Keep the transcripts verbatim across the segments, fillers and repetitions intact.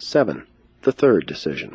seven. The third decision.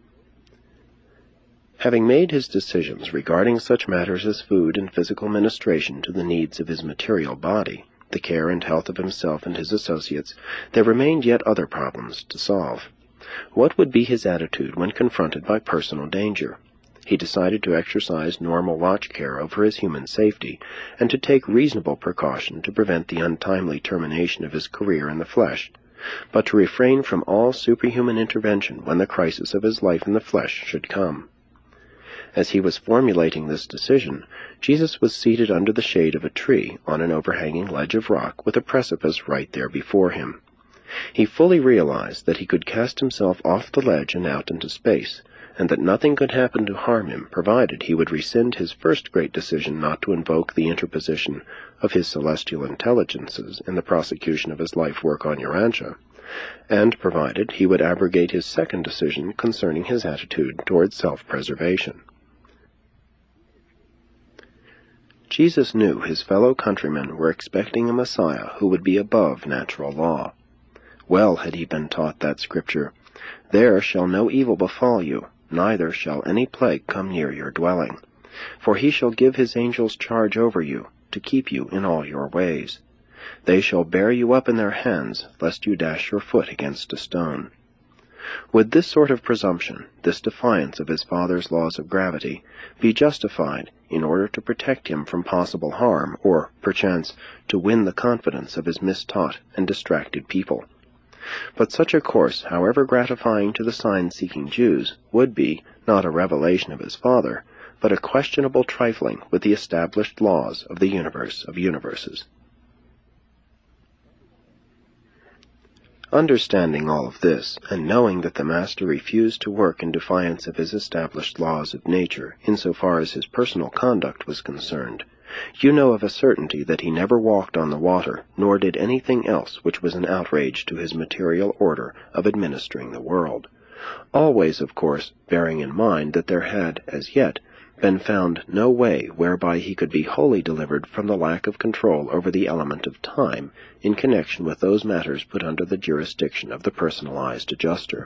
Having made his decisions regarding such matters as food and physical ministration to the needs of his material body, the care and health of himself and his associates, there remained yet other problems to solve. What would be his attitude when confronted by personal danger? He decided to exercise normal watch care over his human safety, and to take reasonable precaution to prevent the untimely termination of his career in the flesh, but to refrain from all superhuman intervention when the crisis of his life in the flesh should come. As he was formulating this decision, Jesus was seated under the shade of a tree on an overhanging ledge of rock with a precipice right there before him. He fully realized that he could cast himself off the ledge and out into space, and that nothing could happen to harm him provided he would rescind his first great decision not to invoke the interposition of his celestial intelligences in the prosecution of his life work on Urantia, and provided he would abrogate his second decision concerning his attitude toward self-preservation. Jesus knew his fellow countrymen were expecting a Messiah who would be above natural law. Well had he been taught that scripture, "There shall no evil befall you, neither shall any plague come near your dwelling. For he shall give his angels charge over you, to keep you in all your ways. They shall bear you up in their hands, lest you dash your foot against a stone." Would this sort of presumption, this defiance of his Father's laws of gravity, be justified in order to protect him from possible harm, or, perchance, to win the confidence of his mistaught and distracted people? But such a course, however gratifying to the sign-seeking Jews, would be, not a revelation of his Father, but a questionable trifling with the established laws of the universe of universes. Understanding all of this, and knowing that the Master refused to work in defiance of his established laws of nature insofar as his personal conduct was concerned, you know of a certainty that he never walked on the water, nor did anything else which was an outrage to his material order of administering the world, always, of course, bearing in mind that there had, as yet, been found no way whereby he could be wholly delivered from the lack of control over the element of time in connection with those matters put under the jurisdiction of the personalized adjuster.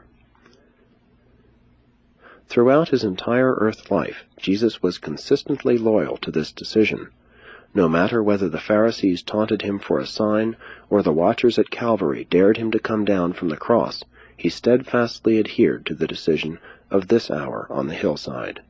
Throughout his entire earth life, Jesus was consistently loyal to this decision. No matter whether the Pharisees taunted him for a sign, or the watchers at Calvary dared him to come down from the cross, he steadfastly adhered to the decision of this hour on the hillside.